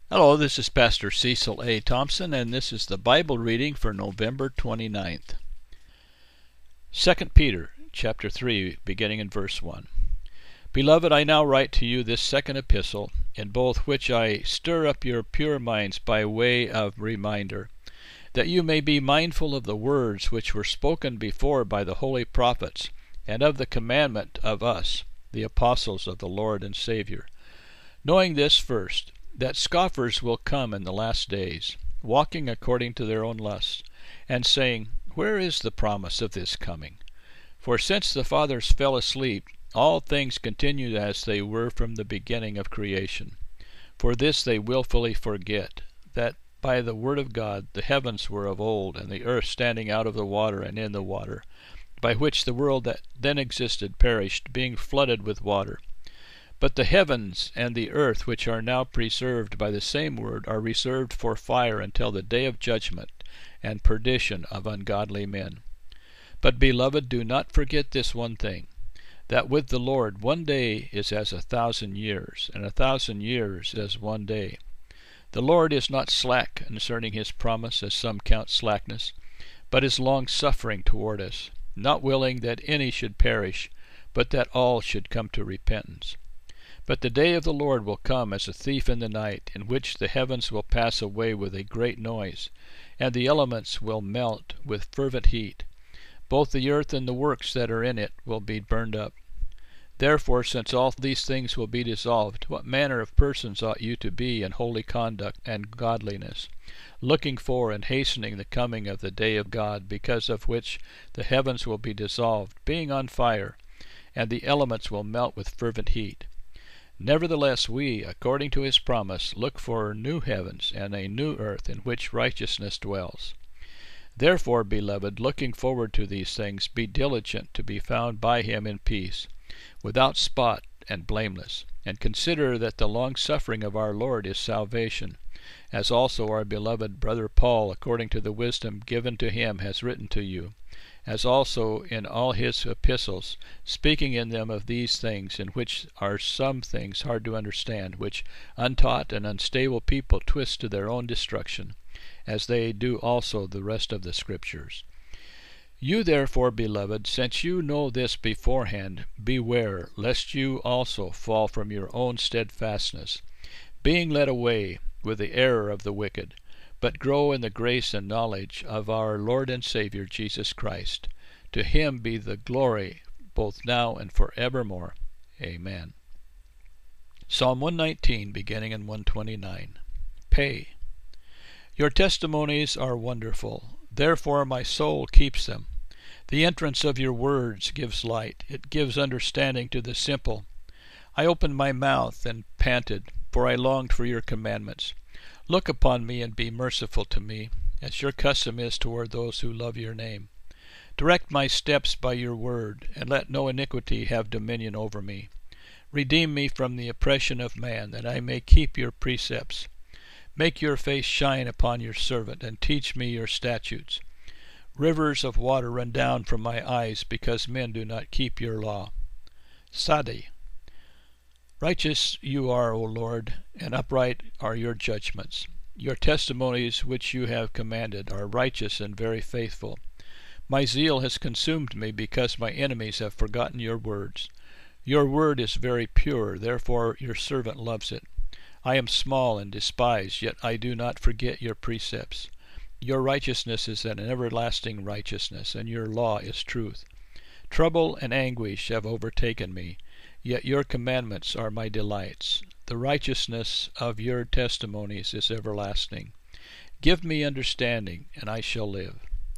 Hello, this is Pastor Cecil A. Thompson, and this is the Bible reading for November 29th. 2 Peter chapter 3, beginning in verse 1. Beloved, I now write to you this second epistle, in both which I stir up your pure minds by way of reminder, that you may be mindful of the words which were spoken before by the holy prophets, and of the commandment of us, the apostles of the Lord and Savior. Knowing this first, that scoffers will come in the last days, walking according to their own lusts, and saying, Where is the promise of this coming? For since the fathers fell asleep, all things continue as they were from the beginning of creation. For this they wilfully forget, that by the word of God the heavens were of old, and the earth standing out of the water and in the water, by which the world that then existed perished, being flooded with water. But the heavens and the earth, which are now preserved by the same word, are reserved for fire until the day of judgment and perdition of ungodly men. But, beloved, do not forget this one thing, that with the Lord 1 day is as 1,000 years, and 1,000 years as 1 day. The Lord is not slack concerning his promise, as some count slackness, but is long-suffering toward us, not willing that any should perish, but that all should come to repentance. But the day of the Lord will come as a thief in the night, in which the heavens will pass away with a great noise, and the elements will melt with fervent heat. Both the earth and the works that are in it will be burned up. Therefore, since all these things will be dissolved, what manner of persons ought you to be in holy conduct and godliness, looking for and hastening the coming of the day of God, because of which the heavens will be dissolved, being on fire, and the elements will melt with fervent heat? Nevertheless we, according to his promise, look for new heavens and a new earth in which righteousness dwells. Therefore, beloved, looking forward to these things, be diligent to be found by him in peace, without spot and blameless, and consider that the long-suffering of our Lord is salvation, as also our beloved brother Paul, according to the wisdom given to him, has written to you, as also in all his epistles, speaking in them of these things, in which are some things hard to understand, which untaught and unstable people twist to their own destruction, as they do also the rest of the Scriptures. You therefore, beloved, since you know this beforehand, beware lest you also fall from your own steadfastness, being led away with the error of the wicked, but grow in the grace and knowledge of our Lord and Savior Jesus Christ. To him be the glory both now and forevermore. Amen. Psalm 119, beginning in 129. Pay. Your testimonies are wonderful, therefore my soul keeps them. The entrance of your words gives light, it gives understanding to the simple. I opened my mouth and panted, for I longed for your commandments. Look upon me and be merciful to me, as your custom is toward those who love your name. Direct my steps by your word, and let no iniquity have dominion over me. Redeem me from the oppression of man, that I may keep your precepts. Make your face shine upon your servant, and teach me your statutes. Rivers of water run down from my eyes, because men do not keep your law. Sadi. Righteous you are, O Lord, and upright are your judgments. Your testimonies which you have commanded are righteous and very faithful. My zeal has consumed me, because my enemies have forgotten your words. Your word is very pure, therefore your servant loves it. I am small and despised, yet I do not forget your precepts. Your righteousness is an everlasting righteousness, and your law is truth. Trouble and anguish have overtaken me, yet your commandments are my delights. The righteousness of your testimonies is everlasting. Give me understanding, and I shall live.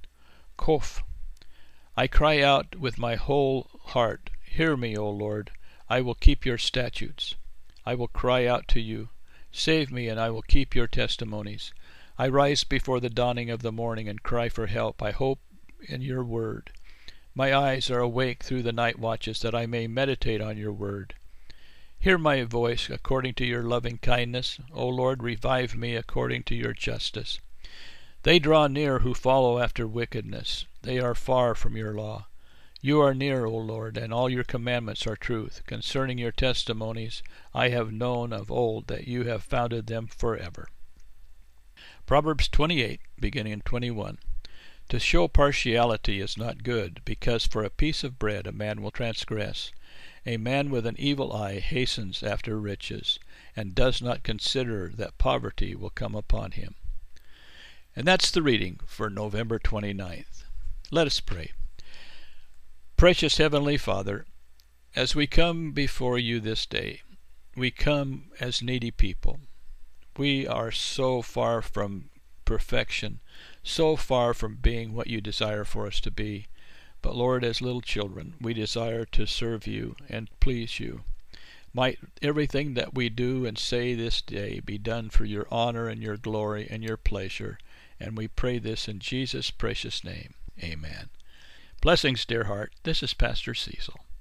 Kof. I cry out with my whole heart, Hear me, O Lord, I will keep your statutes. I will cry out to you. Save me, and I will keep your testimonies. I rise before the dawning of the morning and cry for help. I hope in your word. My eyes are awake through the night watches, that I may meditate on your word. Hear my voice according to your loving kindness. O Lord, revive me according to your justice. They draw near who follow after wickedness. They are far from your law. You are near, O Lord, and all your commandments are truth. Concerning your testimonies, I have known of old that you have founded them forever. Proverbs 28, beginning in 21. To show partiality is not good, because for a piece of bread a man will transgress. A man with an evil eye hastens after riches, and does not consider that poverty will come upon him. And that's the reading for November 29th. Let us pray. Precious Heavenly Father, as we come before you this day, we come as needy people. We are so far from perfection, so far from being what you desire for us to be. But Lord, as little children, we desire to serve you and please you. Might everything that we do and say this day be done for your honor and your glory and your pleasure. And we pray this in Jesus' precious name. Amen. Blessings, dear heart. This is Pastor Cecil.